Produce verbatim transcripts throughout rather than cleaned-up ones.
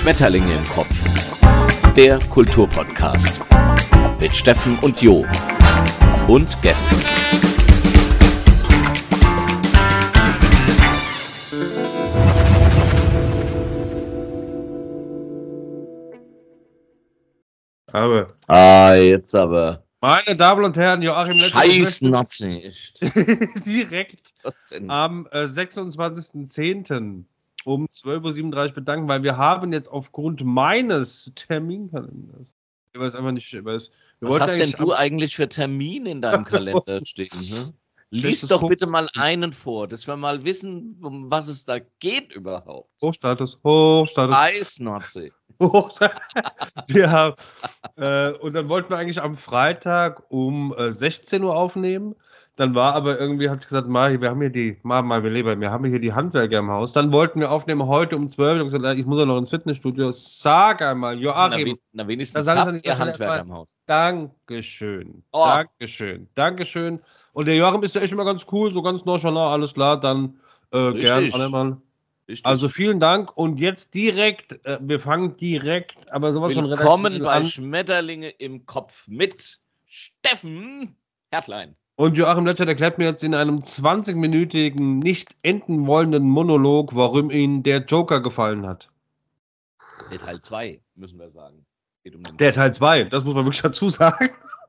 Schmetterlinge im Kopf. Der Kulturpodcast. Mit Steffen und Jo. Und Gästen. Aber. Ah, jetzt aber. Meine Damen und Herren, Joachim Scheiß Nazi, echt. direkt Was denn? am äh, sechsundzwanzigsten zehnten um zwölf Uhr siebenunddreißig bedanken, weil wir haben jetzt aufgrund meines Terminkalenders, ich weiß einfach nicht, ich weiß, wir Was hast denn eigentlich du am- eigentlich für Termine in deinem Kalender stehen? Ne? Lies Schlechtes doch Kopf- bitte mal einen vor, dass wir mal wissen, um was es da geht überhaupt. Hochstatus, Hochstatus, Scheiß Nazi. Hochstatus. Wir haben, äh, und dann wollten wir eigentlich am Freitag um äh, sechzehn Uhr aufnehmen. Dann war aber irgendwie, hat sie gesagt, Mari, wir haben hier die, Mari, Mari, wir leben, wir haben hier die Handwerker im Haus. Dann wollten wir aufnehmen heute um zwölf Uhr. Ich habe gesagt, ich muss ja noch ins Fitnessstudio. Sag einmal, Na, Joachim. we- na wenigstens Da sag ich doch habt nicht, ihr dass wir Handwerker erstmal- im Haus. Dankeschön. Oh. Dankeschön. Dankeschön. Und der Joachim ist ja echt immer ganz cool, so ganz nonchalant, alles klar, dann äh, gern Richtig. einmal. Richtig. Also vielen Dank und jetzt direkt, äh, wir fangen direkt, aber sowas von Willkommen redaktionell bei an. Schmetterlinge im Kopf mit Steffen Herflein. Und Joachim Letschert erklärt mir jetzt in einem zwanzig-minütigen, nicht enden wollenden Monolog, warum ihm der Joker gefallen hat. Der Teil zwei, müssen wir sagen. Geht um den Der Teil zwei, das muss man wirklich dazu sagen.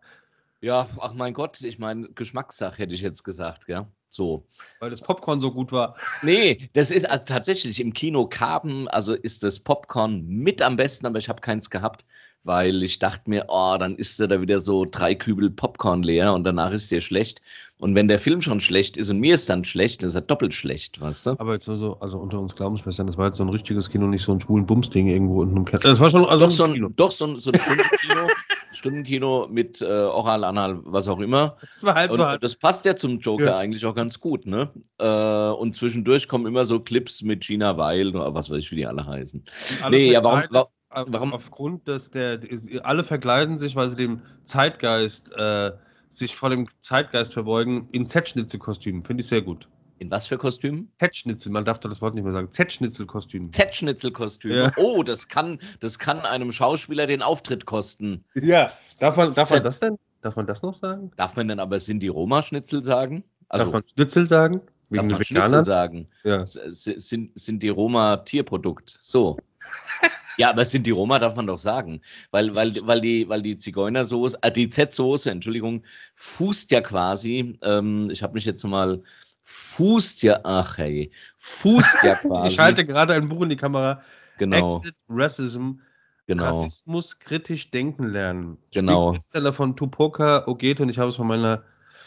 Ja, ach mein Gott, ich meine, Geschmackssache hätte ich jetzt gesagt, gell? So. Weil das Popcorn so gut war. Nee, das ist also tatsächlich im Kino Karben, also ist das Popcorn mit am besten, aber ich habe keins gehabt, weil ich dachte mir, oh, dann isst du da wieder so drei Kübel Popcorn leer und danach ist dir schlecht. Und wenn der Film schon schlecht ist und mir ist dann schlecht, dann ist er doppelt schlecht, weißt du? Aber jetzt nur so, also unter uns Glaubensschwestern, das war jetzt so ein richtiges Kino, nicht so ein schwulen Bumsding irgendwo unten im Keller. Das war schon, also Doch so Kino. ein, doch so ein, so ein Stundenkino, Stundenkino mit äh, Oral, Anal, was auch immer. Das war halb Und so halb. das passt ja zum Joker Ja. eigentlich auch ganz gut, ne? Äh, und zwischendurch kommen immer so Clips mit Gina Weil oder was weiß ich, wie die alle heißen. Alle Nee, ja, warum, verkleidet, warum, auf- warum- Aufgrund des, der, alle verkleiden sich, weil sie dem Zeitgeist, äh, sich vor dem Zeitgeist verbeugen, in Z-Schnitzel-Kostümen. Finde ich sehr gut. in was für Kostümen? Z-Schnitzel, man darf da das Wort nicht mehr sagen. Z-Schnitzel-Kostümen. Z-Schnitzel-Kostüme. Ja. Oh, das kann, das kann einem Schauspieler den Auftritt kosten. Ja, darf man, darf man Z- das denn? Darf man das noch sagen? Darf man denn aber Sind-die-Roma-Schnitzel sagen? Also, darf man Schnitzel sagen? darf Wegen man den Schnitzel Veganern? sagen? Ja. S- s- Sind, sind die Roma Tierprodukt? So. Ja, aber sind die Roma, darf man doch sagen. Weil, weil, weil die, weil die Zigeunersoße, äh, die Z-Soße, Entschuldigung, fußt ja quasi, ähm, ich habe mich jetzt mal, fußt ja, ach hey, fußt ja quasi. Ich halte gerade ein Buch in die Kamera. genau, Exit Racism. genau. Rassismus kritisch denken lernen. Genau. Bestseller von Tupoka Ogete und ich habe es von meiner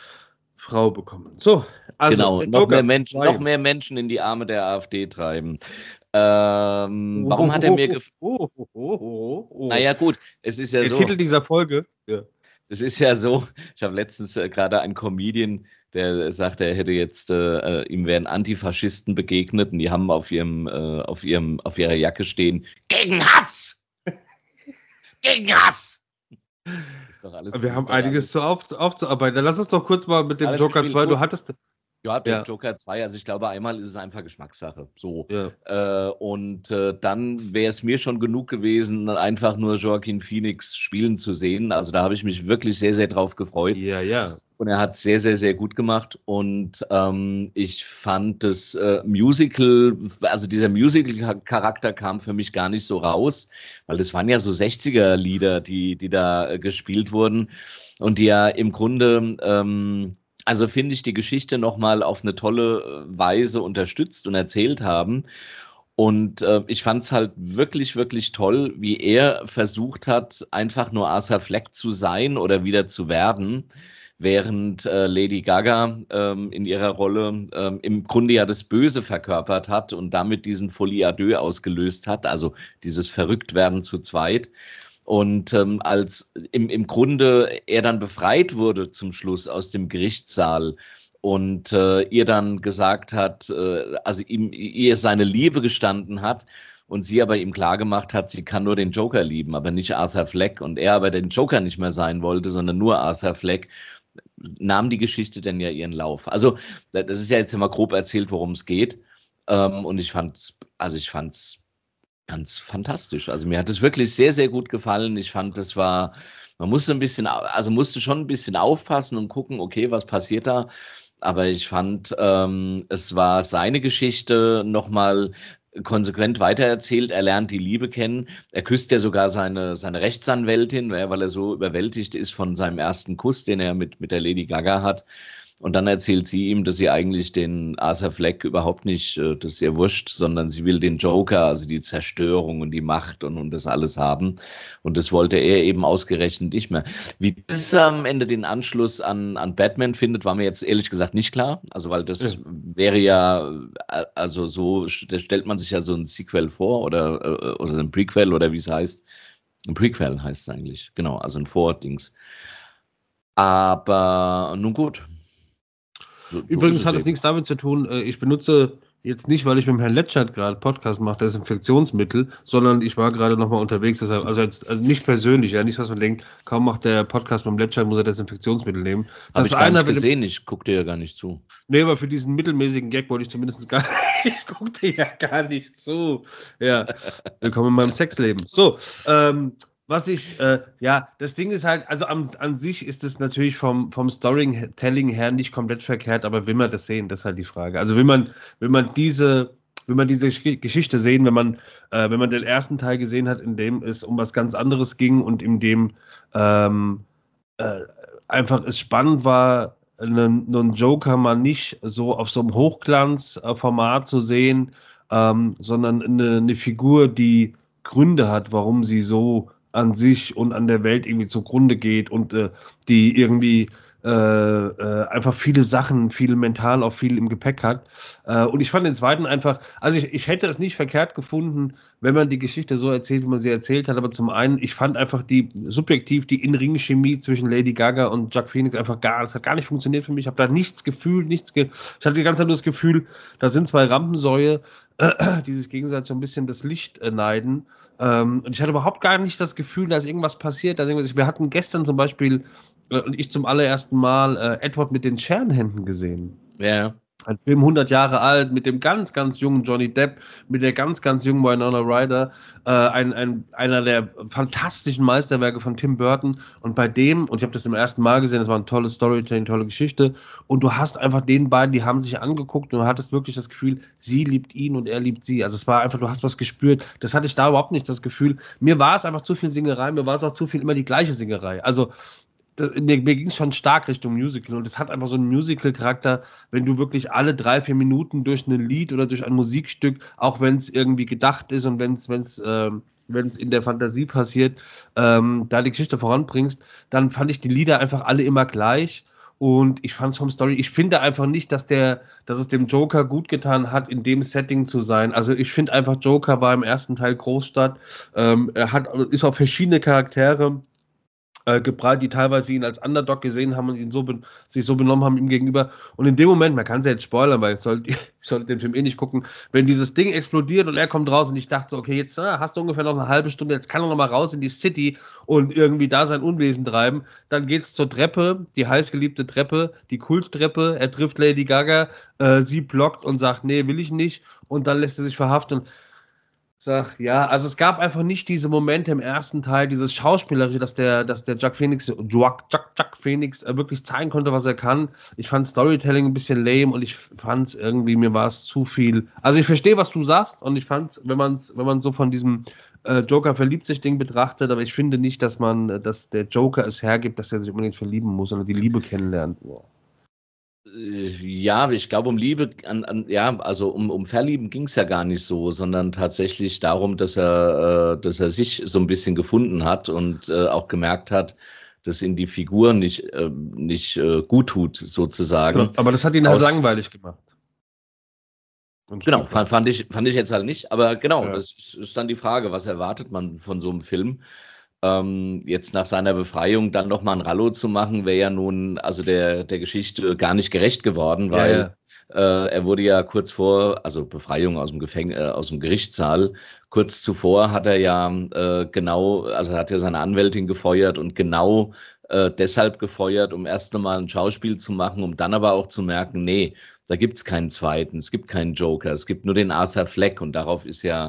Frau bekommen. So, also Genau, der noch Joker mehr, Menschen, zwei. noch mehr Menschen in die Arme der AfD treiben. Ähm, warum hat er mir gefallen? Oh, oh, oh, oh, oh. Naja, gut, es ist ja Der so. Titel dieser Folge. Ja. Es ist ja so, ich habe letztens äh, gerade einen Comedian, der sagte, er hätte jetzt, äh, ihm wären Antifaschisten begegnet und die haben auf ihrem, äh, auf ihrem, auf ihrer Jacke stehen, gegen Hass! Gegen Hass! Ist doch alles, Wir ist haben doch einiges zu auf, aufzuarbeiten. Dann lass uns doch kurz mal mit dem Alles Joker gespielt, zwei. Du gut. hattest. Ja, der Ja. Joker zwei, also ich glaube, einmal ist es einfach Geschmackssache. So. Ja. Äh, und äh, dann wäre es mir schon genug gewesen, einfach nur Joaquin Phoenix spielen zu sehen. Also da habe ich mich wirklich sehr, sehr drauf gefreut. ja, ja. Und er hat es sehr, sehr, sehr gut gemacht. Und ähm, ich fand das äh, Musical, also dieser Musical-Charakter kam für mich gar nicht so raus, weil das waren ja so sechziger-Lieder, die, die da äh, gespielt wurden und die ja im Grunde, ähm, also finde ich, die Geschichte nochmal auf eine tolle Weise unterstützt und erzählt haben. Und äh, ich fand es halt wirklich, wirklich toll, wie er versucht hat, einfach nur Arthur Fleck zu sein oder wieder zu werden, während äh, Lady Gaga ähm, in ihrer Rolle ähm, im Grunde ja das Böse verkörpert hat und damit diesen Folie à deux ausgelöst hat, also dieses Verrücktwerden zu zweit. Und ähm, als im, im Grunde er dann befreit wurde zum Schluss aus dem Gerichtssaal und äh, ihr dann gesagt hat, äh, also ihm ihr seine Liebe gestanden hat und sie aber ihm klargemacht hat, sie kann nur den Joker lieben, aber nicht Arthur Fleck, und er aber den Joker nicht mehr sein wollte, sondern nur Arthur Fleck, nahm die Geschichte dann ja ihren Lauf. Also das ist ja jetzt immer grob erzählt, worum es geht. Ähm, und ich fand's, also ich fand's ganz fantastisch. Also mir hat es wirklich sehr, sehr gut gefallen. Ich fand, das war, man musste ein bisschen, also musste schon ein bisschen aufpassen und gucken, okay, was passiert da? Aber ich fand, ähm, es war seine Geschichte nochmal konsequent weitererzählt. Er lernt die Liebe kennen. Er küsst ja sogar seine, seine Rechtsanwältin, weil er so überwältigt ist von seinem ersten Kuss, den er mit, mit der Lady Gaga hat. Und dann erzählt sie ihm, dass sie eigentlich den Arthur Fleck überhaupt nicht, das ist ihr wurscht, sondern sie will den Joker, also die Zerstörung und die Macht und, und das alles haben. Und das wollte er eben ausgerechnet nicht mehr. Wie das am Ende den Anschluss an, an Batman findet, war mir jetzt ehrlich gesagt nicht klar. Also weil das ja. wäre ja, also so, da stellt man sich ja so ein Sequel vor oder, oder ein Prequel oder wie es heißt. Ein Prequel heißt es eigentlich, genau, also ein Vordings. Aber nun gut. So, Übrigens so hat es nichts damit zu tun, ich benutze jetzt nicht, weil ich mit dem Herrn Letschert gerade Podcast mache, Desinfektionsmittel, sondern ich war gerade nochmal unterwegs, deshalb, also jetzt also nicht persönlich, ja, nicht, was man denkt, kaum macht der Podcast mit dem Letschert, muss er Desinfektionsmittel nehmen. Habe ich gar nicht gesehen, ich gucke dir ja gar nicht zu. Nee, aber für diesen mittelmäßigen Gag wollte ich zumindest gar nicht, ich gucke dir ja gar nicht zu. Ja, willkommen in meinem Sexleben. So, ähm, Was ich, äh, ja, das Ding ist halt, also an, an sich ist es natürlich vom, vom Storytelling her nicht komplett verkehrt, aber will man das sehen, das ist halt die Frage. Also will man, will man diese, will man diese Geschichte sehen, wenn man, äh, wenn man den ersten Teil gesehen hat, in dem es um was ganz anderes ging und in dem ähm, äh, einfach es spannend war, einen, einen Joker mal nicht so auf so einem Hochglanzformat zu sehen, ähm, sondern eine, eine Figur, die Gründe hat, warum sie so an sich und an der Welt irgendwie zugrunde geht und äh, die irgendwie äh, äh, einfach viele Sachen, viel mental auch viel im Gepäck hat. Äh, und ich fand den zweiten einfach, also ich, ich hätte es nicht verkehrt gefunden, wenn man die Geschichte so erzählt, wie man sie erzählt hat, aber zum einen, ich fand einfach die, subjektiv die In-Ring-Chemie zwischen Lady Gaga und Joaquin Phoenix einfach gar, das hat gar nicht funktioniert für mich, ich habe da nichts gefühlt, nichts, ge ich hatte die ganze Zeit nur das Gefühl, da sind zwei Rampensäue, äh, die sich gegenseitig so ein bisschen das Licht äh, neiden. Ähm, und ich hatte überhaupt gar nicht das Gefühl, dass irgendwas passiert. Dass irgendwas, wir hatten gestern zum Beispiel, äh, und ich zum allerersten Mal, äh, Edward mit den Scherenhänden gesehen. Ja. Ein Film hundert Jahre alt, mit dem ganz, ganz jungen Johnny Depp, mit der ganz, ganz jungen Winona Ryder, äh, ein, ein, einer der fantastischen Meisterwerke von Tim Burton. Und bei dem, und ich habe das zum ersten Mal gesehen, das war ein tolles Storytelling, tolle Geschichte. Und du hast einfach den beiden, die haben sich angeguckt und du hattest wirklich das Gefühl, sie liebt ihn und er liebt sie. Also es war einfach, du hast was gespürt. Das hatte ich da überhaupt nicht, das Gefühl. Mir war es einfach zu viel Singerei, mir war es auch zu viel immer die gleiche Singerei. Also Das, mir, mir ging es schon stark Richtung Musical und es hat einfach so einen Musical-Charakter, wenn du wirklich alle drei, vier Minuten durch ein Lied oder durch ein Musikstück, auch wenn es irgendwie gedacht ist und wenn es wenn's, ähm, wenn's in der Fantasie passiert, ähm, da die Geschichte voranbringst, dann fand ich die Lieder einfach alle immer gleich. Und ich fand es vom Story, ich finde einfach nicht, dass der, dass es dem Joker gut getan hat, in dem Setting zu sein. Also ich finde einfach, Joker war im ersten Teil Großstadt, ähm, er hat, ist auf verschiedene Charaktere geprallt, die teilweise ihn als Underdog gesehen haben und ihn so sich so benommen haben ihm gegenüber. Und in dem Moment, man kann es ja jetzt spoilern, weil ich sollte, ich sollte den Film eh nicht gucken, wenn dieses Ding explodiert und er kommt raus und ich dachte so, okay, jetzt ah, hast du ungefähr noch eine halbe Stunde, jetzt kann er noch mal raus in die City und irgendwie da sein Unwesen treiben. Dann geht's zur Treppe, die heißgeliebte Treppe, die Kulttreppe, er trifft Lady Gaga, äh, sie blockt und sagt, nee, will ich nicht. Und dann lässt er sich verhaften. Sag, ja, also es gab einfach nicht diese Momente im ersten Teil, dieses Schauspielerische, dass der, dass der Jack Phoenix, Jack, Jack, Jack Phoenix äh, wirklich zeigen konnte, was er kann. Ich fand Storytelling ein bisschen lame und ich fand es irgendwie, mir war es zu viel. Also ich verstehe, was du sagst und ich fand, wenn man es, wenn man so von diesem äh, Joker verliebt sich Ding betrachtet, aber ich finde nicht, dass man, dass der Joker es hergibt, dass er sich unbedingt verlieben muss, sondern die Liebe kennenlernt. Boah. Ja, ich glaube, um Liebe, an, an, ja, also um, um Verlieben ging es ja gar nicht so, sondern tatsächlich darum, dass er, äh, dass er sich so ein bisschen gefunden hat und äh, auch gemerkt hat, dass ihm die Figur nicht, äh, nicht äh, gut tut, sozusagen. Genau, aber das hat ihn halt langweilig gemacht. Genau, fand, fand, ich, fand ich jetzt halt nicht, aber genau, ja. Das ist dann die Frage, was erwartet man von so einem Film? Ähm, jetzt nach seiner Befreiung dann nochmal ein Rallo zu machen, wäre ja nun also der, der Geschichte gar nicht gerecht geworden, weil ja, ja. Äh, er wurde ja kurz vor, also Befreiung aus dem Gefängnis, äh, aus dem Gerichtssaal, kurz zuvor hat er ja äh, genau, also er hat ja seine Anwältin gefeuert und genau äh, deshalb gefeuert, um erst einmal ein Schauspiel zu machen, um dann aber auch zu merken, nee, da gibt's keinen zweiten, es gibt keinen Joker, es gibt nur den Arthur Fleck und darauf ist ja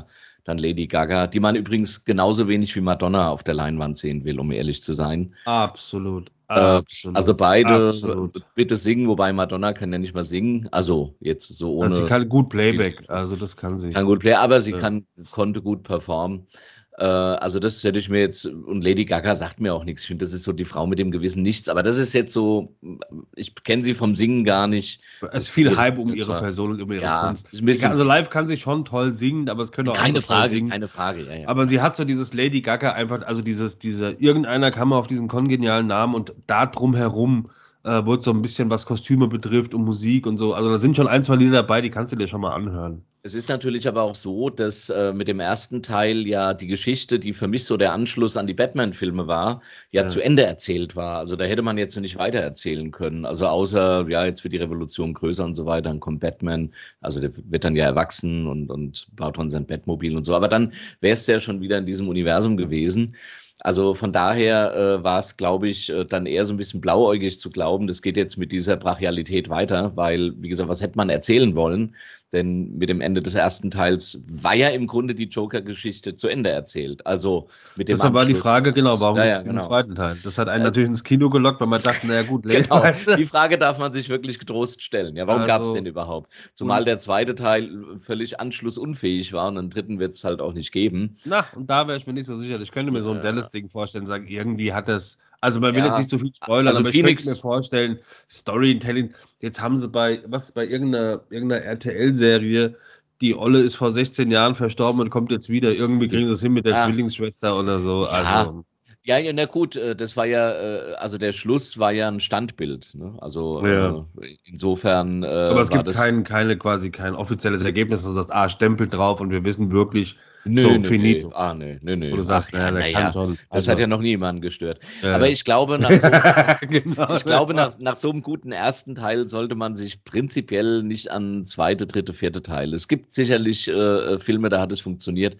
dann Lady Gaga, die man übrigens genauso wenig wie Madonna auf der Leinwand sehen will, um ehrlich zu sein. Absolut. Absolut. Äh, also beide Absolut. bitte singen, wobei Madonna kann ja nicht mal singen. Also jetzt so ohne. Also sie kann gut Playback, also das kann sie. Kann gut Play, aber sie Ja. kann, konnte gut performen. Äh, also das hätte ich mir jetzt, und Lady Gaga sagt mir auch nichts. Ich finde, das ist so die Frau mit dem gewissen Nichts. Aber das ist jetzt so, ich kenne sie vom Singen gar nicht. Es ist viel Hype um Das ihre war- Person und um ihre Ja, Kunst. ist ein bisschen- Sie kann, also live kann sie schon toll singen, aber es können auch Keine andere toll Frage, singen. keine Frage. Ja, ja. Aber sie hat so dieses Lady Gaga einfach, also dieses, diese, irgendeiner kam auf diesen kongenialen Namen und da drumherum äh, wurde so ein bisschen, was Kostüme betrifft und Musik und so. Also da sind schon ein, zwei Lieder dabei, die kannst du dir schon mal anhören. Es ist natürlich aber auch so, dass äh, mit dem ersten Teil ja die Geschichte, die für mich so der Anschluss an die Batman-Filme war, ja, Ja. zu Ende erzählt war. Also da hätte man jetzt nicht weiter erzählen können. Also außer, ja, jetzt wird die Revolution größer und so weiter, dann kommt Batman, also der wird dann ja erwachsen und, und baut dann sein Batmobil und so. Aber dann wäre es ja schon wieder in diesem Universum gewesen. Also von daher äh, war es, glaube ich, äh, dann eher so ein bisschen blauäugig zu glauben, das geht jetzt mit dieser Brachialität weiter, weil, wie gesagt, was hätte man erzählen wollen? Denn mit dem Ende des ersten Teils war ja im Grunde die Joker-Geschichte zu Ende erzählt. Also mit dem Deshalb war die Abschluss. Frage, genau, warum Ja, ja, gibt es diesen genau. zweiten Teil? Das hat einen Äh, natürlich ins Kino gelockt, weil man dachte, naja gut, Genau, weißt du? die Frage darf man sich wirklich getrost stellen. Ja, warum Also- gab es den überhaupt? Zumal Und- der zweite Teil völlig anschlussunfähig war und einen dritten wird es halt auch nicht geben. Na, und da wäre ich mir nicht so sicher. Ich könnte mir so ein Ja. Dallas-Ding vorstellen, sagen, irgendwie hat das, also man will Ja. jetzt nicht so viel spoilern, Also aber Phoenix- ich könnte mir vorstellen, Storytelling, jetzt haben sie bei, was, bei irgendeiner, irgendeiner R T L-Serie, die Olle ist vor sechzehn Jahren verstorben und kommt jetzt wieder, irgendwie kriegen sie es hin mit der Ah. Zwillingsschwester oder so, Ja. also, Ja, ja, na gut, äh, das war ja, äh, also der Schluss war ja ein Standbild. Ne? Also Ja. äh, insofern. Äh, aber es war gibt das, kein, keine, quasi kein offizielles Ergebnis, dass du sagst, ah, Stempel drauf und wir wissen wirklich, Nö, so, nö, finito. nö. Ah, nö, nö, nö. Wo du sagst, Ach, naja, der na kann ja, schon. Das also, hat ja noch niemanden gestört. Ja. Aber ich glaube, nach so, genau. ich glaube, nach, nach so einem guten ersten Teil sollte man sich prinzipiell nicht an zweite, dritte, vierte Teil. Es gibt sicherlich äh, Filme, da hat es funktioniert.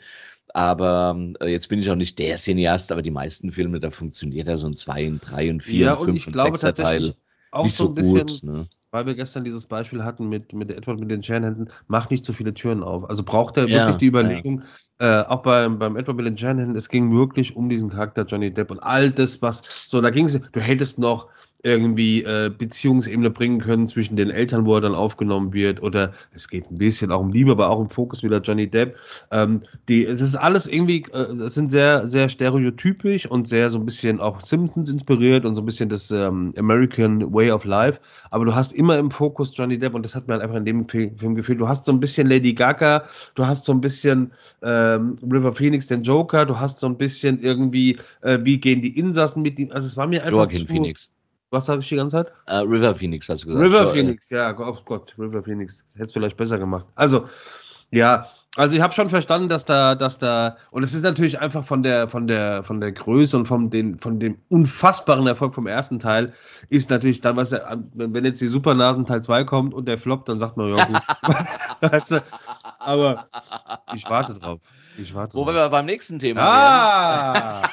Aber äh, jetzt bin ich auch nicht der Cineast, aber die meisten Filme, da funktioniert ja so ein zwei, ein drei, ein vier, Ja, ein und fünf ich und glaube sechster tatsächlich Teil. auch Nicht so so ein bisschen, gut. Ne? weil wir gestern dieses Beispiel hatten mit, mit Edward mit den Scherenhänden, macht nicht so viele Türen auf. Also braucht er Ja, wirklich die Überlegung, äh, auch beim, beim Edward mit den Scherenhänden, es ging wirklich um diesen Charakter Johnny Depp und all das, was, so, da ging es, du hättest noch irgendwie äh, Beziehungsebene bringen können zwischen den Eltern, wo er dann aufgenommen wird, oder es geht ein bisschen auch um Liebe, aber auch im Fokus wieder Johnny Depp. Ähm, die, es ist alles irgendwie, äh, es sind sehr, sehr stereotypisch und sehr so ein bisschen auch Simpsons inspiriert und so ein bisschen das ähm, American Way of Life, aber du hast immer im Fokus Johnny Depp und das hat mir halt einfach in dem Film, Film gefehlt. Du hast so ein bisschen Lady Gaga, du hast so ein bisschen ähm, River Phoenix, den Joker, du hast so ein bisschen irgendwie, äh, wie gehen die Insassen mit ihm, also es war mir einfach Joaquin zu, Phoenix. was sage ich die ganze Zeit? Äh, River Phoenix hast du gesagt. River So, äh, Phoenix, ja, oh Gott, River Phoenix. Hätte es vielleicht besser gemacht. Also, ja, also ich habe schon verstanden, dass da, dass da, und es ist natürlich einfach von der, von der, von der Größe und vom, den, von dem unfassbaren Erfolg vom ersten Teil, ist natürlich dann, was der, wenn jetzt die Supernasen Teil zwei kommt und der floppt, dann sagt man, ja gut. Weißt du? Aber ich warte drauf. Ich warte Wo drauf. wir beim nächsten Thema wären. Ah!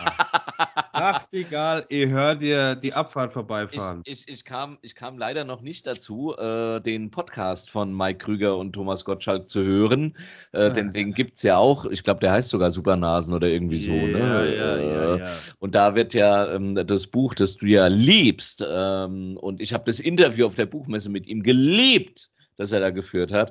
Nachtigall, ihr hört dir die Abfahrt vorbeifahren. Ich, ich, ich, kam, ich kam leider noch nicht dazu, äh, den Podcast von Mike Krüger und Thomas Gottschalk zu hören. Äh, denn den gibt es ja auch. Ich glaube, der heißt sogar Supernasen oder irgendwie so. Ja, Ne? ja, ja, ja. Und da wird ja ähm, das Buch, das du ja liebst, ähm, und ich habe das Interview auf der Buchmesse mit ihm geliebt, das er da geführt hat.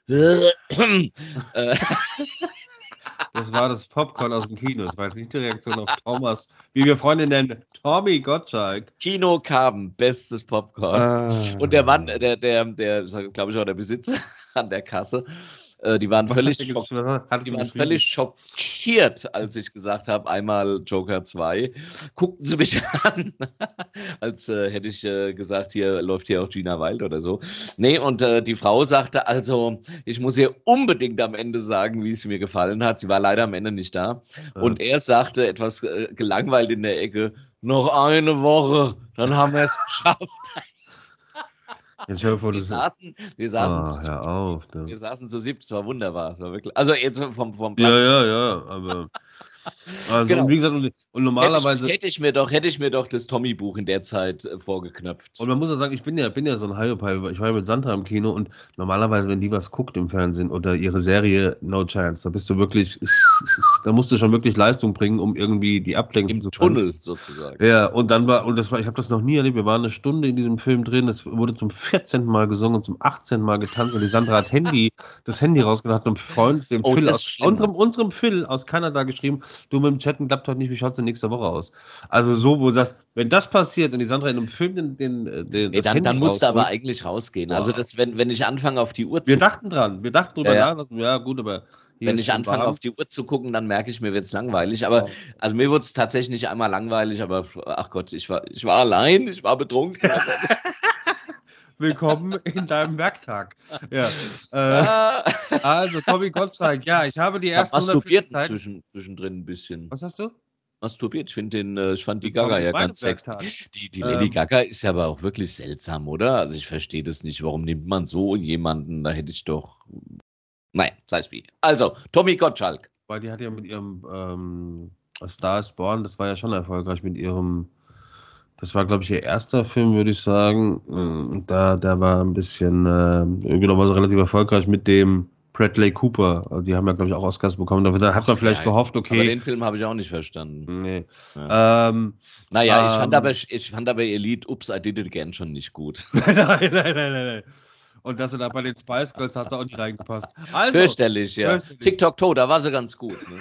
äh, Das war das Popcorn aus dem Kino. Das war jetzt nicht die Reaktion auf Thomas, wie wir Freunde nennen, Tommy Gottschalk. Kino Carben, bestes Popcorn. Ah. Und der Mann, der, der, der, glaube ich auch der Besitzer an der Kasse, äh, die waren Was völlig, hat der schock, gesch- was hat- die hast du waren geschrieben? völlig schockiert, als ich gesagt habe, einmal Joker zwei. Guckten sie mich an, als äh, hätte ich äh, gesagt, hier läuft hier auch Gina Wild oder so. Nee, und äh, die Frau sagte, also, ich muss ihr unbedingt am Ende sagen, wie es mir gefallen hat. Sie war leider am Ende nicht da. Ja. Und er sagte, etwas äh, gelangweilt in der Ecke, noch eine Woche, dann haben wir es geschafft. Jetzt stell dir vor, Wir du saßen, wir saßen, Ah, zu, hör auf. Du. wir saßen zu siebt, es war wunderbar. Es war wirklich, also jetzt vom, vom Ja, Platz. ja, ja, aber Also, Genau. und wie gesagt, und, und normalerweise. Hätte ich, hätte ich mir doch, hätte ich mir doch das Tommy-Buch in der Zeit äh, vorgeknöpft. Und man muss ja sagen, ich bin ja, bin ja so ein Hyopai. Ich war ja mit Sandra im Kino und normalerweise, wenn die was guckt im Fernsehen oder ihre Serie, no chance, da bist du wirklich, da musst du schon wirklich Leistung bringen, um irgendwie die ablenken Im zu können. Tunnel sozusagen. Ja, und dann war, und das war, ich habe das noch nie erlebt, wir waren eine Stunde in diesem Film drin, es wurde zum vierzehnten Mal gesungen und zum achtzehnten Mal getanzt und die Sandra hat Handy, das Handy rausgenommen, hat einem Freund, dem Oh, Phil das aus ist schlimm. unserem, unserem Phil aus Kanada geschrieben, du mit dem Chatten klappt heute nicht, wie schaut's denn nächste Woche aus? Also so, wo du sagst, wenn das passiert und die Sandra in einem Film den, den, den Nee, das dann, Handy dann musst du aber rausholt, eigentlich rausgehen. Boah. Also das, wenn, wenn ich anfange auf die Uhr zu wir dachten dran, wir dachten drüber Ja, ja. nach, ja gut, aber hier Wenn ist ich schon anfange warm. auf die Uhr zu gucken, dann merke ich, mir wird es langweilig. Aber Oh. also mir wurde es tatsächlich nicht einmal langweilig, aber ach Gott, ich war, ich war allein, ich war betrunken. Willkommen in deinem Werktag. Ja. Äh, Ah. also, Tommy Gottschalk, ja, ich habe die Ich hab ersten masturbiert hundertvierzig Seiten. zwischen, zwischendrin ein bisschen. Was hast du? Masturbiert. Ich finde den, äh, ich fand die Willkommen Gaga in ja meinem ganz sexy. Werktag. Die, die Ähm, Lady Gaga ist ja aber auch wirklich seltsam, oder? Also ich verstehe das nicht. Warum nimmt man so jemanden? Da hätte ich doch. Nein, sei es wie. Also, Tommy Gottschalk. Weil die hat ja mit ihrem ähm, A Star is Born, das war ja schon erfolgreich mit ihrem, das war, glaube ich, ihr erster Film, würde ich sagen. Und da, der war ein bisschen, äh, genau, war so relativ erfolgreich mit dem Bradley Cooper. Also die haben ja, glaube ich, auch Oscars bekommen. Da hat man vielleicht Ja, gehofft, Aber okay. den Film habe ich auch nicht verstanden. Nee. Ja. Ähm, Naja, ich fand, ähm, aber, ich fand aber ihr Lied Ups, I Did It Again schon nicht gut. nein, nein, nein, nein, nein. Und dass sie da bei den Spice Girls hat sie auch nicht reingepasst. Also, Fürchterlich, ja. fürchterlich. TikTok-To, da war sie ganz gut. Ne?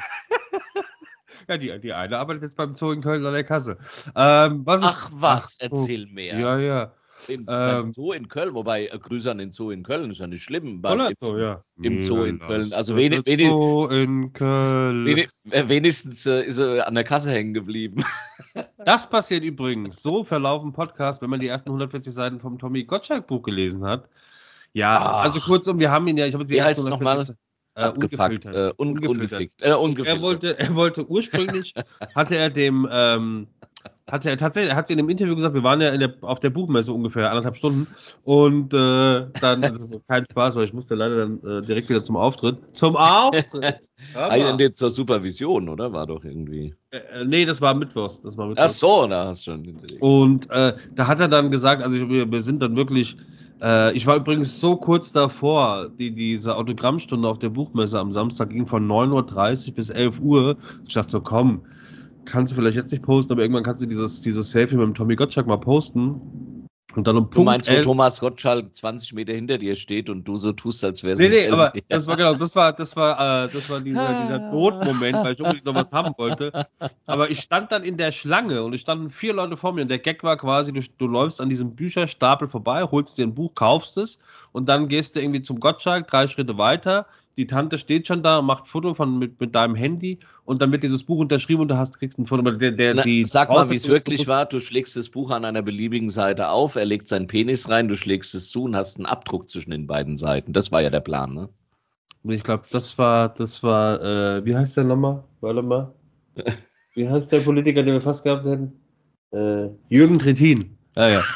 Ja, die, die eine arbeitet jetzt beim Zoo in Köln an der Kasse. Ähm, was ist- Ach was, Ach so. erzähl mehr. Ja, ja. Im, Ähm, beim Zoo in Köln, wobei äh, Grüße an den Zoo in Köln, ist ja nicht schlimm. Beim, Holland im, Zoo, ja. im Zoo in Köln. Also wenig, wenig, wenig, Zoo in Köln. wenig, äh, wenigstens äh, ist er an der Kasse hängen geblieben. Das passiert übrigens. So verlaufen Podcasts, wenn man die ersten hundertvierzig Seiten vom Tommy Gottschalk Buch gelesen hat. Ja, Ach. also kurzum, wir haben ihn ja, ich habe jetzt die Wie ersten heißt es nochmal? hundertvierzig äh, Abgefuckt. ungefiltert. Äh, un, Ungefiltert. ungefiltert. Äh, ungefiltert. Er wollte, er wollte ursprünglich, hatte er dem, ähm, hatte er tatsächlich, er hat sie in dem Interview gesagt, wir waren ja in der, auf der Buchmesse ungefähr anderthalb Stunden und äh, dann, das war kein Spaß, weil ich musste leider dann äh, direkt wieder zum Auftritt. Zum Auftritt! Ah, ja, nee, zur Supervision, oder? War doch irgendwie. äh, nee, das war Mittwochs. Das war Ach Mittwochs. so, da hast du schon hinterlegt. Und äh, da hat er dann gesagt, also ich, wir, wir sind dann wirklich, äh, ich war übrigens so kurz davor, die, diese Autogrammstunde auf der Buchmesse am Samstag ging von neun Uhr dreißig bis elf Uhr. Ich dachte so, komm, kannst du vielleicht jetzt nicht posten, aber irgendwann kannst du dieses, dieses Selfie mit dem Tommy Gottschalk mal posten. Und dann um Du Punkt meinst, wo elf. Thomas Gottschalk zwanzig Meter hinter dir steht und du so tust, als wär's Nee, ein nee, Selfie. aber das war genau, das war, das war, äh, das war dieser, dieser Notmoment, weil ich unbedingt noch was haben wollte. Aber ich stand dann in der Schlange und es standen vier Leute vor mir und der Gag war quasi, du, du läufst an diesem Bücherstapel vorbei, holst dir ein Buch, kaufst es und dann gehst du irgendwie zum Gottschalk, drei Schritte weiter. Die Tante steht schon da und macht ein Foto von, mit, mit deinem Handy und dann wird dieses Buch unterschrieben und du hast, kriegst ein Foto. Aber der, der, Na, die sag mal, wie es Voraussetzung wirklich ist- war. Du schlägst das Buch an einer beliebigen Seite auf, er legt seinen Penis rein, du schlägst es zu und hast einen Abdruck zwischen den beiden Seiten. Das war ja der Plan, ne? Ich glaube, das war, das war, äh, wie heißt der nochmal? Warte mal. Wie heißt der Politiker, den wir fast gehabt hätten? Äh, Jürgen Trittin. Ah ja.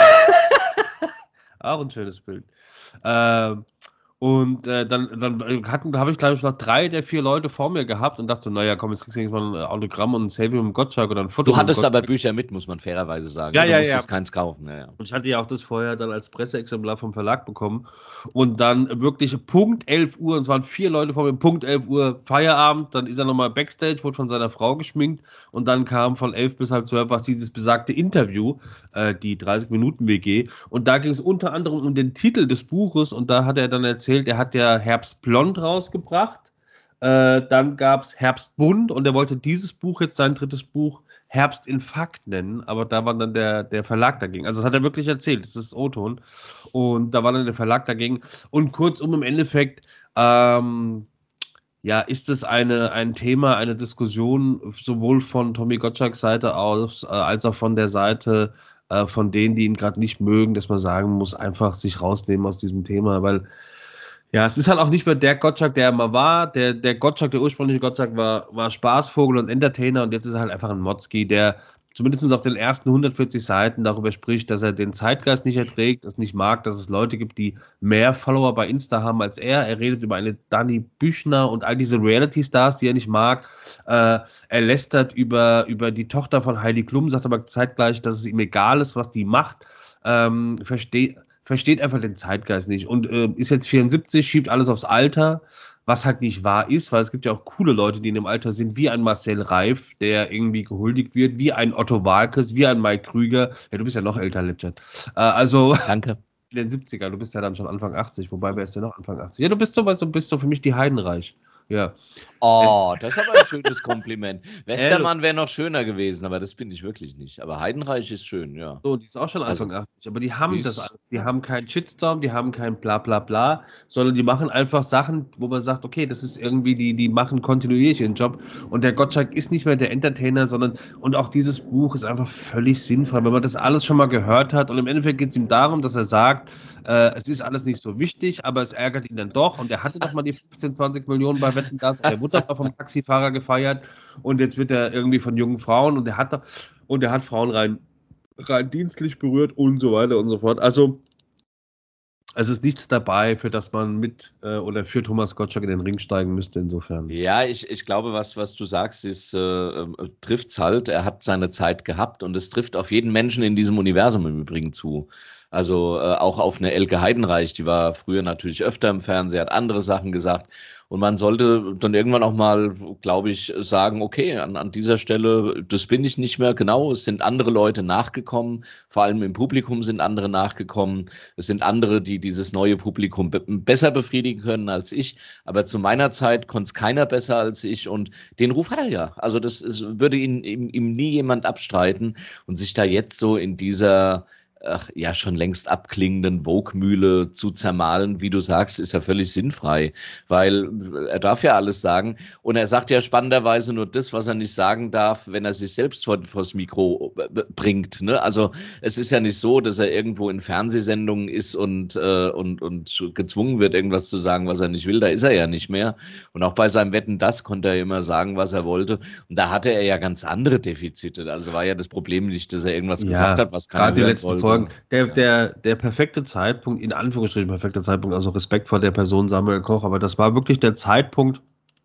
Auch ein schönes Bild. Ähm, und äh, dann, dann hatten, habe ich, glaube ich, noch drei der vier Leute vor mir gehabt und dachte so, naja, komm, jetzt kriegst du jetzt mal ein Autogramm und ein Selfie mit dem Gottschalk oder ein Foto. Du mit dem hattest aber Gottschalk. Bücher mit, muss man fairerweise sagen. Ja, du ja, musstest ja. keins kaufen. Ja, ja. Und ich hatte ja auch das vorher dann als Presseexemplar vom Verlag bekommen. Und dann wirklich Punkt elf Uhr, und es waren vier Leute vor mir, Punkt elf Uhr Feierabend, dann ist er nochmal Backstage, wurde von seiner Frau geschminkt und dann kam von elf bis halb zwölf was dieses besagte Interview, äh, die dreißig Minuten W G. Und da ging es unter anderem um den Titel des Buches und da hat er dann erzählt, er hat ja Herbstblond rausgebracht. Äh, dann gab es Herbstbunt und er wollte dieses Buch jetzt sein drittes Buch Herbstinfarkt nennen, aber da war dann der, der Verlag dagegen. Also das hat er wirklich erzählt, das ist O-Ton. Und da war dann der Verlag dagegen. Und kurzum im Endeffekt, ähm, ja, ist es eine, ein Thema, eine Diskussion sowohl von Tommy Gottschalks Seite aus, äh, als auch von der Seite äh, von denen, die ihn gerade nicht mögen, dass man sagen muss, einfach sich rausnehmen aus diesem Thema, weil ja, es ist halt auch nicht mehr der Gottschalk, der er mal war. Der, der Gottschalk, der ursprüngliche Gottschalk war, war Spaßvogel und Entertainer und jetzt ist er halt einfach ein Motzki, der zumindest auf den ersten hundertvierzig Seiten darüber spricht, dass er den Zeitgeist nicht erträgt, es nicht mag, dass es Leute gibt, die mehr Follower bei Insta haben als er. Er redet über eine Dani Büchner und all diese Reality-Stars, die er nicht mag. Äh, er lästert über, über die Tochter von Heidi Klum, sagt aber zeitgleich, dass es ihm egal ist, was die macht. Ähm, versteht, versteht einfach den Zeitgeist nicht und äh, ist jetzt vierundsiebzig, schiebt alles aufs Alter, was halt nicht wahr ist, weil es gibt ja auch coole Leute, die in dem Alter sind, wie ein Marcel Reif, der irgendwie gehuldigt wird, wie ein Otto Walkes, wie ein Mike Krüger. Ja, du bist ja noch älter, Legend. Äh, also Danke. In den siebzigern, du bist ja dann schon Anfang achtzig, wobei, wer ist denn noch Anfang achtzig? Ja, du bist so, du bist so für mich die Heidenreich. Ja. Oh, das ist aber ein schönes Kompliment. Westermann wäre noch schöner gewesen, aber das bin ich wirklich nicht. Aber Heidenreich ist schön, ja. So, die ist auch schon Anfang Also, achtzig, aber die haben die das ist- alles. Die haben keinen Shitstorm, die haben kein bla bla bla, sondern die machen einfach Sachen, wo man sagt, okay, das ist irgendwie, die, die machen kontinuierlich ihren Job. Und der Gottschalk ist nicht mehr der Entertainer, sondern, und auch dieses Buch ist einfach völlig sinnfrei, wenn man das alles schon mal gehört hat. Und im Endeffekt geht es ihm darum, dass er sagt, äh, es ist alles nicht so wichtig, aber es ärgert ihn dann doch. Und er hatte doch mal die fünfzehn, zwanzig Millionen bei Wetten, das, und er wurde doch mal vom Taxifahrer gefeiert. Und jetzt wird er irgendwie von jungen Frauen, und er hat doch, und er hat Frauen rein rein dienstlich berührt und so weiter und so fort. Also es ist nichts dabei, für das man mit äh, oder für Thomas Gottschalk in den Ring steigen müsste, insofern. Ja, ich, ich glaube, was, was du sagst, ist, äh, äh, trifft's halt. Er hat seine Zeit gehabt und es trifft auf jeden Menschen in diesem Universum im Übrigen zu. Also äh, auch auf eine Elke Heidenreich, die war früher natürlich öfter im Fernsehen, hat andere Sachen gesagt. Und man sollte dann irgendwann auch mal, glaube ich, sagen, okay, an, an dieser Stelle, das bin ich nicht mehr. Genau, es sind andere Leute nachgekommen, vor allem im Publikum sind andere nachgekommen. Es sind andere, die dieses neue Publikum be- besser befriedigen können als ich. Aber zu meiner Zeit konnte es keiner besser als ich und den Ruf hat er ja. Also das ist, würde ihn, ihm, ihm nie jemand abstreiten und sich da jetzt so in dieser ach, ja schon längst abklingenden Vogue-Mühle zu zermahlen, wie du sagst, ist ja völlig sinnfrei, weil er darf ja alles sagen und er sagt ja spannenderweise nur das, was er nicht sagen darf, wenn er sich selbst vor, vors Mikro bringt. Ne? Also es ist ja nicht so, dass er irgendwo in Fernsehsendungen ist und, äh, und, und gezwungen wird, irgendwas zu sagen, was er nicht will. Da ist er ja nicht mehr. Und auch bei seinem Wetten, das konnte er immer sagen, was er wollte. Und da hatte er ja ganz andere Defizite. Also war ja das Problem nicht, dass er irgendwas Ja, gesagt hat, was keiner gerade die hören letzten wollte. Folgen. Der, Ja. der, der perfekte Zeitpunkt, in Anführungsstrichen perfekter Zeitpunkt, also Respekt vor der Person Samuel Koch, aber das war wirklich der Zeitpunkt,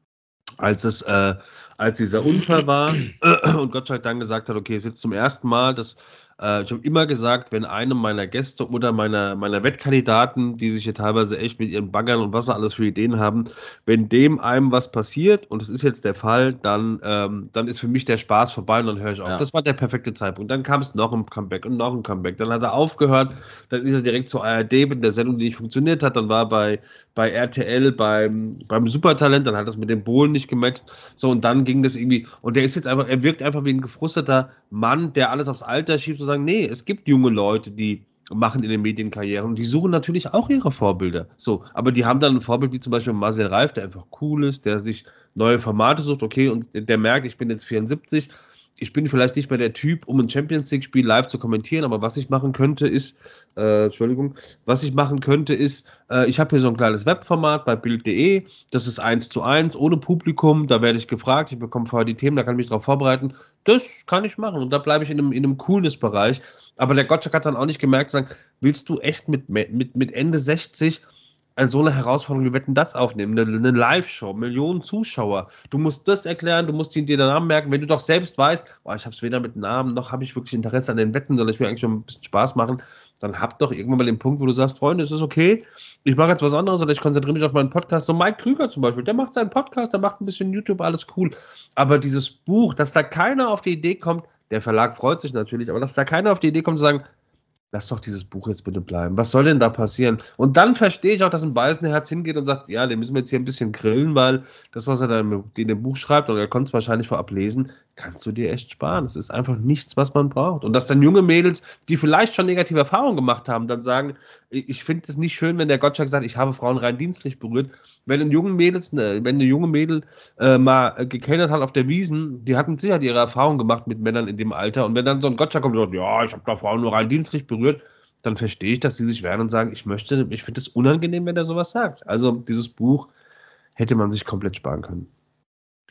als es, äh, als dieser Unfall war und Gottschalk dann gesagt hat, okay, es ist jetzt zum ersten Mal, dass äh, ich habe immer gesagt, wenn einem meiner Gäste oder meiner, meiner Wettkandidaten, die sich hier teilweise echt mit ihren Baggern und was sie alles für Ideen haben, wenn dem einem was passiert, und das ist jetzt der Fall, dann, ähm, dann ist für mich der Spaß vorbei und dann höre ich auf. Ja. Das war der perfekte Zeitpunkt. Dann kam es noch ein Comeback und noch ein Comeback. Dann hat er aufgehört, dann ist er direkt zur A R D mit der Sendung, die nicht funktioniert hat. Dann war er bei, bei R T L beim, beim Supertalent, dann hat das mit dem Bohlen nicht gematcht. So, und dann ging das irgendwie, und der ist jetzt einfach, er wirkt einfach wie ein gefrusteter Mann, der alles aufs Alter schiebt und sagen, nee, es gibt junge Leute, die machen in den Medien Karriere und die suchen natürlich auch ihre Vorbilder. So, aber die haben dann ein Vorbild wie zum Beispiel Marcel Reif, der einfach cool ist, der sich neue Formate sucht, okay, und der merkt, ich bin jetzt vierundsiebzig, ich bin vielleicht nicht mehr der Typ, um ein Champions League-Spiel live zu kommentieren, aber was ich machen könnte ist, äh, Entschuldigung, was ich machen könnte ist, äh, ich habe hier so ein kleines Webformat bei Bild punkt de, das ist eins zu eins, ohne Publikum, da werde ich gefragt, ich bekomme vorher die Themen, da kann ich mich drauf vorbereiten, das kann ich machen und da bleibe ich in einem, in einem Coolness-Bereich, aber der Gottschalk hat dann auch nicht gemerkt, sagen, willst du echt mit, mit, mit Ende sechzig so eine Herausforderung, wir Wetten, das aufnehmen, eine, eine Live-Show, Millionen Zuschauer. Du musst das erklären, du musst dir den Namen merken, wenn du doch selbst weißt, oh, ich habe es weder mit Namen, noch habe ich wirklich Interesse an den Wetten, sondern ich will eigentlich schon ein bisschen Spaß machen, dann hab doch irgendwann mal den Punkt, wo du sagst, Freunde, es ist okay, ich mache jetzt was anderes oder ich konzentriere mich auf meinen Podcast. So Mike Krüger zum Beispiel, der macht seinen Podcast, der macht ein bisschen YouTube, alles cool. Aber dieses Buch, dass da keiner auf die Idee kommt, der Verlag freut sich natürlich, aber dass da keiner auf die Idee kommt zu sagen, lass doch dieses Buch jetzt bitte bleiben. Was soll denn da passieren? Und dann verstehe ich auch, dass ein Beisenherz hingeht und sagt, ja, den müssen wir jetzt hier ein bisschen grillen, weil das, was er da in dem Buch schreibt, und er konnte es wahrscheinlich vorab lesen, kannst du dir echt sparen. Es ist einfach nichts, was man braucht. Und dass dann junge Mädels, die vielleicht schon negative Erfahrungen gemacht haben, dann sagen, ich finde es nicht schön, wenn der Gottschalk sagt, ich habe Frauen rein dienstlich berührt. Wenn ein jungen Mädels, wenn eine junge Mädel äh, mal gekellnert hat auf der Wiesn, die hatten sicher ihre Erfahrungen gemacht mit Männern in dem Alter. Und wenn dann so ein Gottschalk kommt und sagt, ja, ich habe da Frauen nur rein dienstlich berührt, dann verstehe ich, dass die sich wehren und sagen, ich möchte, ich finde es unangenehm, wenn der sowas sagt. Also dieses Buch hätte man sich komplett sparen können.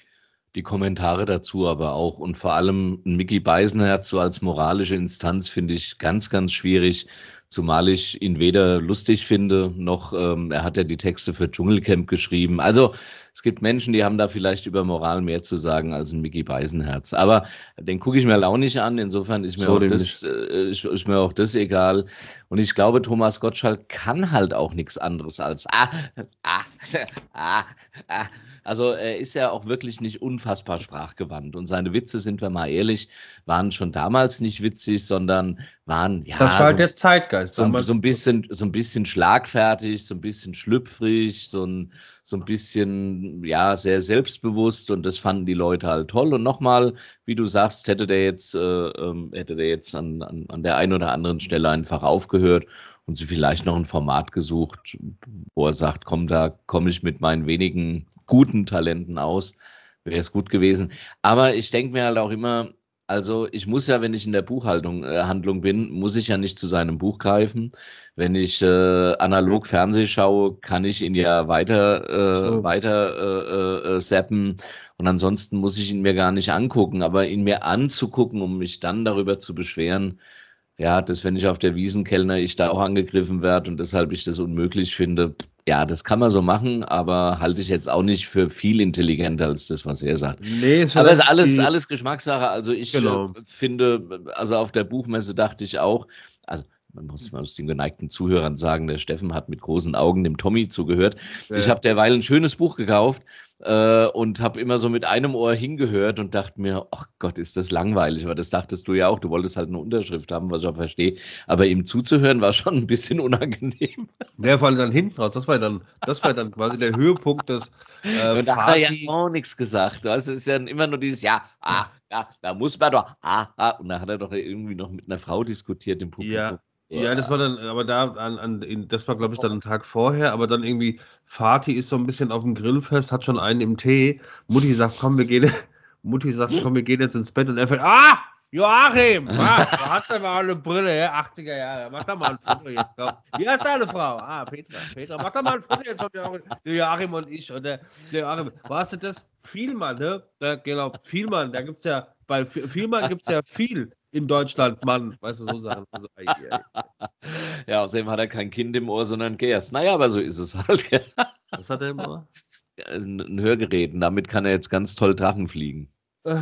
Die Kommentare dazu aber auch und vor allem ein Micky Beisenherz so als moralische Instanz finde ich ganz, ganz schwierig, zumal ich ihn weder lustig finde, noch ähm, er hat ja die Texte für Dschungelcamp geschrieben. Also es gibt Menschen, die haben da vielleicht über Moral mehr zu sagen als ein Micky Beisenherz. Aber den gucke ich mir halt auch nicht an, insofern ist mir, So auch, nämlich. das, äh, ist, ist mir auch das egal. Und ich glaube, Thomas Gottschalk kann halt auch nichts anderes als ah, ah, ah, ah. Also er ist ja auch wirklich nicht unfassbar sprachgewandt und seine Witze, sind wir mal ehrlich, waren schon damals nicht witzig, sondern waren ja Das war so, halt der Zeitgeist. so, damals. so ein bisschen so ein bisschen schlagfertig, so ein bisschen schlüpfrig, so ein so ein bisschen ja sehr selbstbewusst und das fanden die Leute halt toll. Und nochmal, wie du sagst, hätte der jetzt äh, ähm, hätte der jetzt an, an an der einen oder anderen Stelle einfach aufgehört und sie vielleicht noch ein Format gesucht, wo er sagt, komm, da komme ich mit meinen wenigen guten Talenten aus, wäre es gut gewesen. Aber ich denke mir halt auch immer, also ich muss ja, wenn ich in der Buchhaltung äh, Handlung bin, muss ich ja nicht zu seinem Buch greifen. Wenn ich äh, analog Fernseh schaue, kann ich ihn ja weiter, äh, So. weiter äh, äh, zappen und ansonsten muss ich ihn mir gar nicht angucken. Aber ihn mir anzugucken, um mich dann darüber zu beschweren, ja, dass wenn ich auf der Wiesenkellner ich da auch angegriffen werde und deshalb ich das unmöglich finde, ja, das kann man so machen, aber halte ich jetzt auch nicht für viel intelligenter als das, was er sagt. Nee, ist Aber es vielleicht ist alles, die- alles Geschmackssache. Also ich Genau. äh, finde, also auf der Buchmesse dachte ich auch, also man muss, man muss den geneigten Zuhörern sagen, der Steffen hat mit großen Augen dem Tommy zugehört. Ja. Ich habe derweil ein schönes Buch gekauft äh, und habe immer so mit einem Ohr hingehört und dachte mir, ach Gott, ist das langweilig. Aber das dachtest du ja auch, du wolltest halt eine Unterschrift haben, was ich auch verstehe. Aber ihm zuzuhören war schon ein bisschen unangenehm. Der vor allem dann hinten raus, das war dann, das war dann quasi der Höhepunkt des äh, Und da hat er Party. ja auch nichts gesagt. Das ist ja immer nur dieses, ja, ah, ja, da muss man doch, ah, ah. Und da hat er doch irgendwie noch mit einer Frau diskutiert im Publikum. Ja, ja, das war dann, aber da, an, an, in, das war, glaube ich, dann ein Tag vorher, aber dann irgendwie, Fatih ist so ein bisschen auf dem Grillfest, hat schon einen im Tee. Mutti sagt, komm, wir gehen, Mutti sagt, komm, wir gehen jetzt ins Bett und er fällt, ah, Joachim, ah, du hast ja mal eine Brille, ja, achtziger Jahre, mach doch mal ein Foto jetzt, komm. Wie heißt deine Frau? Ah, Petra, Petra, mach doch mal ein Foto jetzt von Joachim, der Joachim und ich, und der, der Joachim, warst du das? Vielmann, ne? Da, genau, Vielmann, da gibt's ja, bei Vielmann gibt's ja viel in Deutschland, Mann, weißt du, so Sachen. Also, ei, ei. Ja, außerdem hat er kein Kind im Ohr, sondern Gers. Naja, aber so ist es halt. Was hat er im Ohr? Ein, ein Hörgerät. Und damit kann er jetzt ganz toll Drachen fliegen. Äh,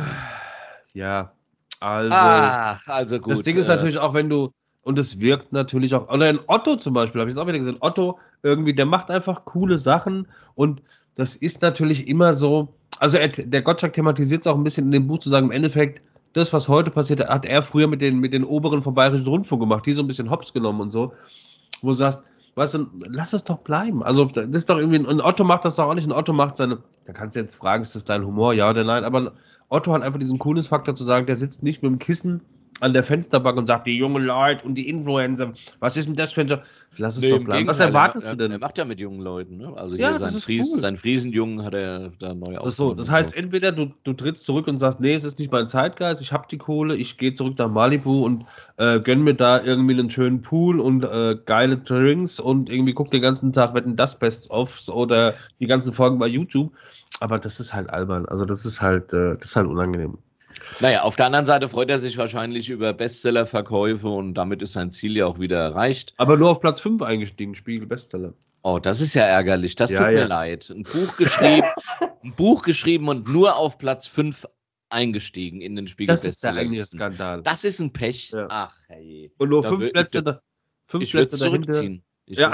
Ja, also, Ach, also gut. das Ding ist äh, natürlich auch, wenn du, und es wirkt natürlich auch, oder in Otto zum Beispiel, habe ich jetzt auch wieder gesehen, Otto irgendwie, der macht einfach coole Sachen und das ist natürlich immer so, also er, der Gottschalk thematisiert es auch ein bisschen in dem Buch, zu sagen, im Endeffekt, das, was heute passiert, hat er früher mit den, mit den Oberen vom Bayerischen Rundfunk gemacht, die so ein bisschen hops genommen und so, wo du sagst, weißt du, lass es doch bleiben. Also, das ist doch irgendwie, ein Otto macht das doch auch nicht, ein Otto macht seine, da kannst du jetzt fragen, ist das dein Humor, ja oder nein, aber Otto hat einfach diesen coolen Faktor zu sagen, der sitzt nicht mit dem Kissen an der Fensterbank und sagt, die jungen Leute und die Influencer, was ist denn das für ein Job? Lass es nee, doch im bleiben. Was Gegenteil, erwartest er, du denn? Er macht ja mit jungen Leuten. Ne? Also Ja, hier das sein, ist Fries, cool. sein Friesenjungen hat er da neu Das ist so. Das heißt, entweder du, du trittst zurück und sagst, nee, es ist nicht mein Zeitgeist, ich habe die Kohle, ich gehe zurück nach Malibu und äh, gönn mir da irgendwie einen schönen Pool und äh, geile Drinks und irgendwie guck den ganzen Tag Wetten, das Best-ofs oder die ganzen Folgen bei YouTube. Aber das ist halt albern. Also das ist halt, äh, das ist halt unangenehm. Naja, auf der anderen Seite freut er sich wahrscheinlich über Bestsellerverkäufe und damit ist sein Ziel ja auch wieder erreicht. Aber nur auf Platz fünf eingestiegen, Spiegel Bestseller. Oh, das ist ja ärgerlich. Das Ja, tut mir ja. leid. Ein Buch geschrieben, ein Buch geschrieben und nur auf Platz fünf eingestiegen in den Spiegel Das ist der eigentliche Bestsellerlisten. Skandal. Das ist ein Pech. Ja. Ach, hey. Und nur Da fünf wür- Plätze, ich, da, fünf ich würde Plätze dahinter. zurückziehen. Ich Ja.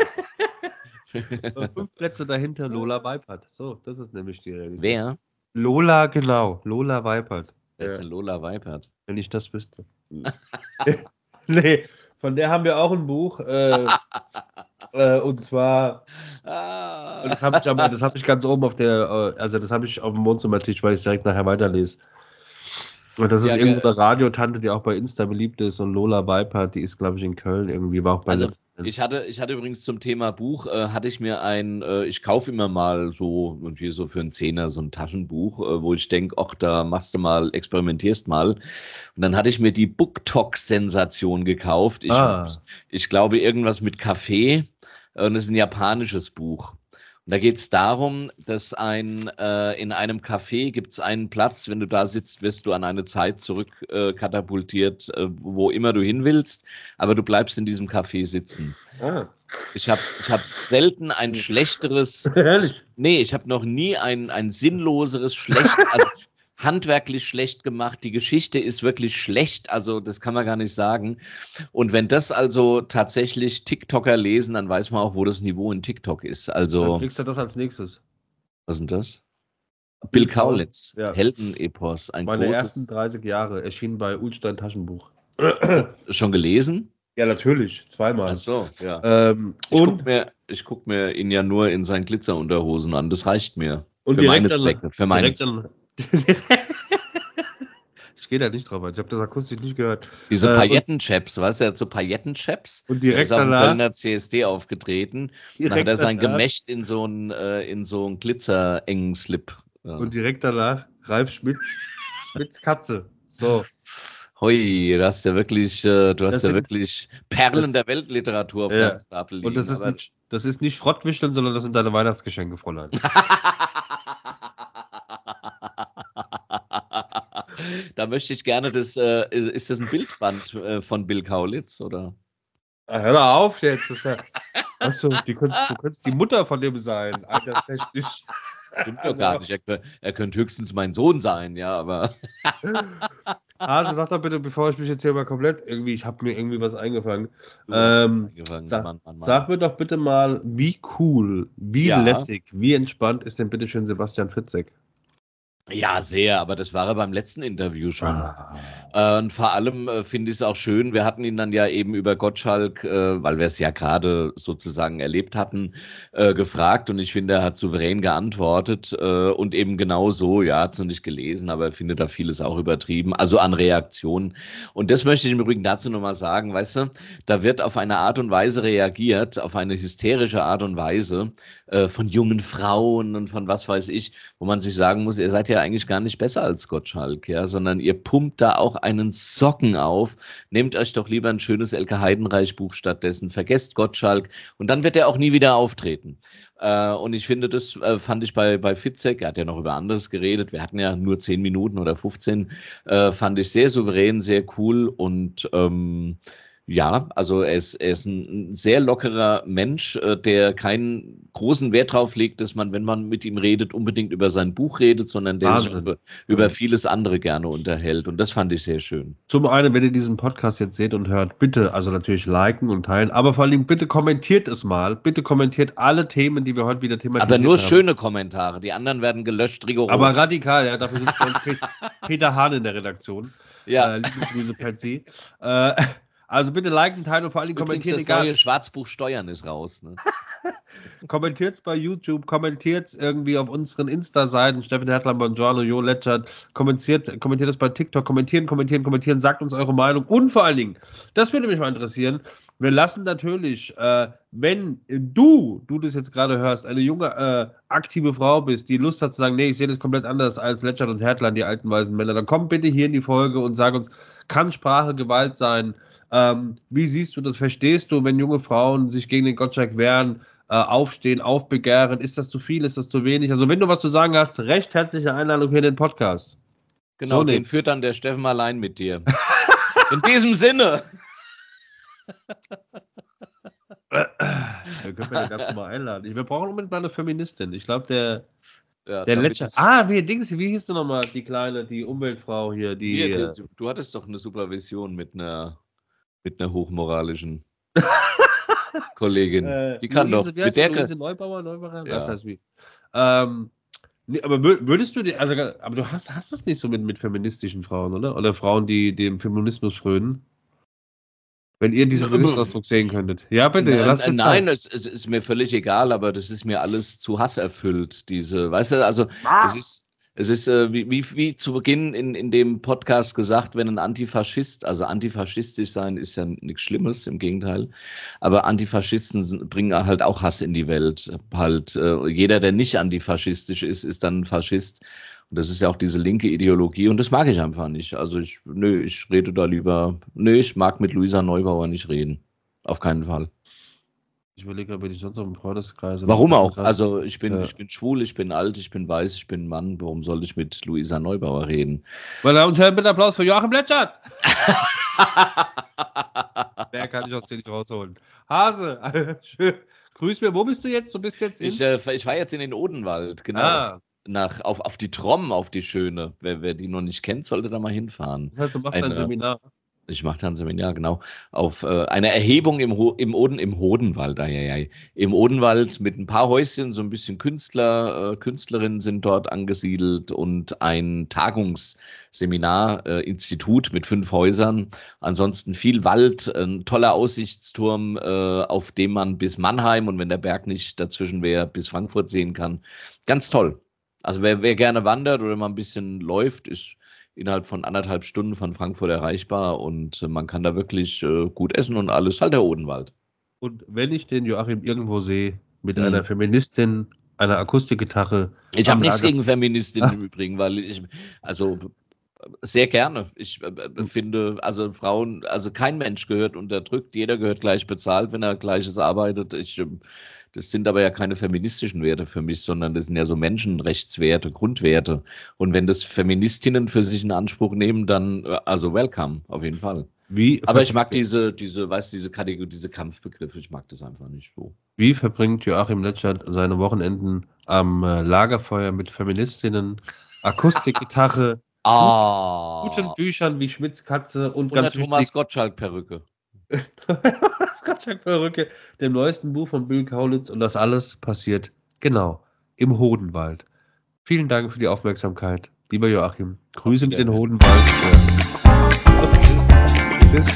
würd- Und fünf Plätze dahinter Lola Weipert. So, das ist nämlich die Realität. Wer? Lola, genau. Lola Weipert. Wer ist Ja. denn Lola Weipert? Wenn ich das wüsste. Nee, von der haben wir auch ein Buch. Äh, äh, und zwar, Ah. und das habe ich aber, das habe ich ganz oben auf der, äh, also das habe ich auf dem Wohnzimmertisch, weil ich direkt nachher weiterlese. Und das ist Ja, irgendeine ge- Radiotante, die auch bei Insta beliebt ist, und Lola Weipert, die ist, glaube ich, in Köln irgendwie, war auch bei Also letzten. ich hatte, ich hatte übrigens zum Thema Buch, äh, hatte ich mir ein, äh, ich kaufe immer mal so, irgendwie so für einen Zehner so ein Taschenbuch, äh, wo ich denke, ach, da machst du mal, experimentierst mal. Und dann hatte ich mir die BookTok-Sensation gekauft. Ich, Ah. ich glaube irgendwas mit Kaffee, äh, und es ist ein japanisches Buch. Da geht es darum, dass ein, äh, in einem Café gibt es einen Platz, wenn du da sitzt, wirst du an eine Zeit zurück äh, katapultiert, äh, wo immer du hin willst, aber du bleibst in diesem Café sitzen. Ah. Ich habe ich hab selten ein schlechteres, Ehrlich? nee, ich habe noch nie ein, ein sinnloseres, schlecht, also handwerklich schlecht gemacht. Die Geschichte ist wirklich schlecht, also das kann man gar nicht sagen. Und wenn das also tatsächlich TikToker lesen, dann weiß man auch, wo das Niveau in TikTok ist. Also, Dann kriegst du das als nächstes. was ist denn das? Bill Kaulitz, Ja. Heldenepos, ein Meine großes. ersten dreißig Jahre erschienen bei Ulstein Taschenbuch. Schon gelesen? Ja, natürlich, zweimal. Ach so, ja. Ähm, Ich und gucke mir, ich guck mir ihn ja nur in seinen Glitzerunterhosen an. Das reicht mir. Und für direkt meine dann- Zwecke. Für meine direkt dann. Ich gehe da nicht drauf ein. Ich habe das akustisch nicht gehört. Diese Äh, Paillettenchaps, weißt du, er hat so Paillettenchaps. Und Der direkt ist auf dem danach. Kölner C S D aufgetreten. Dann hat Direkt er sein danach Gemächt in so einen, äh, in so einen glitzerengen Slip. Ja. Und direkt danach Ralf Schmitz, Schmitz Katze. So. Hui, du hast ja wirklich, äh, du hast Das ja sind- wirklich Perlen das- der Weltliteratur auf Ja. deinem Stapel liegen. Und das ist, aber- nicht, das ist nicht Schrottwichteln, sondern das sind deine Weihnachtsgeschenke, Fräulein. Da möchte ich gerne das, äh, ist das ein Bildband äh, von Bill Kaulitz, oder? Ah, hör doch auf jetzt. Das ist ja, weißt du, die könntest, du könntest die Mutter von dem sein. Alterstechnisch. Stimmt doch gar nicht. Er, kö- er könnte höchstens mein Sohn sein, ja, aber. Also sag doch bitte, bevor ich mich jetzt hier mal komplett irgendwie, ich habe mir irgendwie was eingefangen. Du hast Ähm, angefangen, sag, Mann, Mann, Mann. sag mir doch bitte mal, wie cool, wie Ja. lässig, wie entspannt ist denn bitte schön Sebastian Fitzek? Ja, sehr, aber das war er beim letzten Interview schon. Ah. Äh, und vor allem äh, finde ich es auch schön, wir hatten ihn dann ja eben über Gottschalk, äh, weil wir es ja gerade sozusagen erlebt hatten, äh, gefragt und ich finde, er hat souverän geantwortet äh, und eben genau so, ja, hat es noch nicht gelesen, aber er findet da vieles auch übertrieben, also an Reaktionen. Und das möchte ich im Übrigen dazu nochmal sagen, weißt du, da wird auf eine Art und Weise reagiert, auf eine hysterische Art und Weise äh, von jungen Frauen und von was weiß ich, wo man sich sagen muss, ihr seid ja eigentlich gar nicht besser als Gottschalk, ja, sondern ihr pumpt da auch einen Socken auf. Nehmt euch doch lieber ein schönes Elke Heidenreich Buch stattdessen, vergesst Gottschalk und dann wird er auch nie wieder auftreten. Äh, und ich finde, das äh, fand ich bei, bei Fitzek, er hat ja noch über anderes geredet, wir hatten ja nur zehn Minuten oder fünfzehn, äh, fand ich sehr souverän, sehr cool und ähm, ja, also er ist, er ist ein sehr lockerer Mensch, äh, der keinen großen Wert drauf legt, dass man, wenn man mit ihm redet, unbedingt über sein Buch redet, sondern der sich Wahnsinn. über, über vieles andere gerne unterhält. Und das fand ich sehr schön. Zum einen, wenn ihr diesen Podcast jetzt seht und hört, bitte, also natürlich liken und teilen, aber vor allem bitte kommentiert es mal. Bitte kommentiert alle Themen, die wir heute wieder thematisiert Aber nur haben. schöne Kommentare, die anderen werden gelöscht, rigoros. Aber radikal, ja, dafür sitzt bei uns Pet- Peter Hahn in der Redaktion. Ja. Äh, liebe Grüße, Patsy. Äh, also bitte liken, teilen und vor allem Übrigens, kommentieren, das egal. neue Schwarzbuch Steuern ist raus. Ne? Kommentiert es bei YouTube, kommentiert es irgendwie auf unseren Insta-Seiten, Steffen Hertler, Bongiorno, Jo Letschert, kommentiert, kommentiert es bei TikTok, kommentieren, kommentieren, kommentieren, sagt uns eure Meinung und vor allen Dingen, das würde mich mal interessieren, wir lassen natürlich, äh, wenn du, du das jetzt gerade hörst, eine junge, äh, aktive Frau bist, die Lust hat zu sagen, nee, ich sehe das komplett anders als Letschert und Hertler, die alten weisen Männer, dann komm bitte hier in die Folge und sag uns, kann Sprache Gewalt sein? Ähm, wie siehst du das? Verstehst du, wenn junge Frauen sich gegen den Gottschalk wehren, äh, aufstehen, aufbegehren? Ist das zu viel? Ist das zu wenig? Also wenn du was zu sagen hast, recht herzliche Einladung hier in den Podcast. Genau, So den nicht. führt dann der Steffen allein mit dir. In diesem Sinne. Wir können wir den ganz mal einladen. Wir brauchen unbedingt mal eine Feministin. Ich glaube, der, Ja, der damit Letzte. es- Ah, wie, Dings, wie hieß du nochmal, die kleine, die Umweltfrau hier, die. Hier, äh, du, du hattest doch eine Supervision mit einer, mit einer hochmoralischen Kollegin. äh, die kann wie doch. hieß sie? Wie Mit heißt sie? der Luise kann, Neubauer, Neubauer? Ja. Das heißt wie. Ähm, nee, aber wür- würdest du dir, also, aber du hast, hast es nicht so mit, mit feministischen Frauen, oder? Oder Frauen, die dem Feminismus frönen? Wenn ihr diesen Gesichtsausdruck sehen könntet. Ja, bitte, Nein, lasst nein, jetzt nein es, es ist mir völlig egal, aber das ist mir alles zu hasserfüllt, diese, weißt du, also es ist, es ist äh, wie, wie, wie zu Beginn in, in dem Podcast gesagt, wenn ein Antifaschist, also antifaschistisch sein ist ja nichts Schlimmes, im Gegenteil, aber Antifaschisten sind- bringen halt auch Hass in die Welt. Halt, äh, jeder, der nicht antifaschistisch ist, ist dann ein Faschist. Und das ist ja auch diese linke Ideologie und das mag ich einfach nicht. Also ich, nö, ich rede da lieber, nö, ich mag mit Luisa Neubauer nicht reden. Auf keinen Fall. Ich überlege, ob ich sonst noch im Freundeskreis. Warum auch? Also ich bin, Ja. ich bin schwul, ich bin alt, ich bin weiß, ich bin Mann. Warum soll ich mit Luisa Neubauer reden? Meine Damen und Herren, bitte Applaus für Joachim Letschert. Wer kann ich aus dir nicht rausholen? Hase, schön. Grüß mir, wo bist du jetzt? Du bist jetzt in... Ich, äh, ich war jetzt in den Odenwald, genau. Ah, Nach, auf, auf die Trom, auf die schöne. Wer, wer die noch nicht kennt, sollte da mal hinfahren. das heißt, du machst Eine- ein Seminar. Ich mache dann ein Seminar, genau, auf äh, eine Erhebung im, Ho im, Oden im Hodenwald, ai, ai, ai. Im Odenwald mit ein paar Häuschen, so ein bisschen Künstler, äh, Künstlerinnen sind dort angesiedelt und ein Tagungsseminar, äh, Institut mit fünf Häusern. Ansonsten viel Wald, ein toller Aussichtsturm, äh, auf dem man bis Mannheim und wenn der Berg nicht dazwischen wäre, bis Frankfurt sehen kann. Ganz toll. Also wer, wer gerne wandert oder mal ein bisschen läuft, ist innerhalb von anderthalb Stunden von Frankfurt erreichbar und äh, man kann da wirklich äh, gut essen und alles. Halt der Odenwald. Und wenn ich den Joachim irgendwo sehe, mit Mhm. einer Feministin, einer Akustikgitarre. Ich am habe nichts Lager- gegen Feministinnen im Übrigen, weil ich, also sehr gerne. Ich äh, finde, also Frauen, also kein Mensch gehört unterdrückt, jeder gehört gleich bezahlt, wenn er Gleiches arbeitet. Ich, äh, das sind aber ja keine feministischen Werte für mich, sondern das sind ja so Menschenrechtswerte, Grundwerte. Und wenn das Feministinnen für sich in Anspruch nehmen, dann, äh, also welcome, auf jeden Fall. Wie Aber ich mag verbringt- diese, diese, weißt du, diese Kategorie, diese Kampfbegriffe, ich mag das einfach nicht so. Wie verbringt Joachim Letschert seine Wochenenden am äh, Lagerfeuer mit Feministinnen, Akustikgitarre, Ah, guten Büchern wie Schmitz Katze und, und der ganz Thomas wichtig, Gottschalk-Perücke. Gottschalk-Perücke, dem neuesten Buch von Bill Kaulitz, und das alles passiert genau im Hodenwald. Vielen Dank für die Aufmerksamkeit, lieber Joachim. Grüße mit den Hodenwald. Tschüss.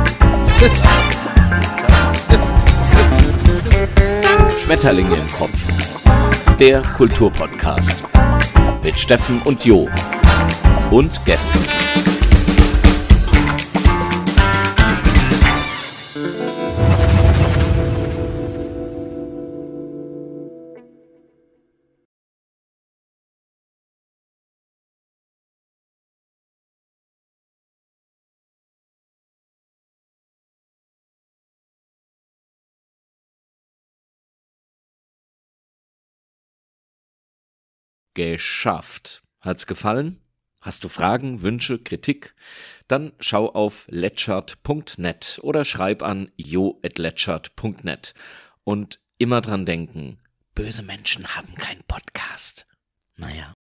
Schmetterlinge im Kopf. Der Kulturpodcast. Mit Steffen und Jo. Und Gästen. Geschafft. Hat's gefallen? Hast du Fragen, Wünsche, Kritik? Dann schau auf letschert punkt net oder schreib an jo at letschert punkt net. Und immer dran denken, böse Menschen haben keinen Podcast. Naja.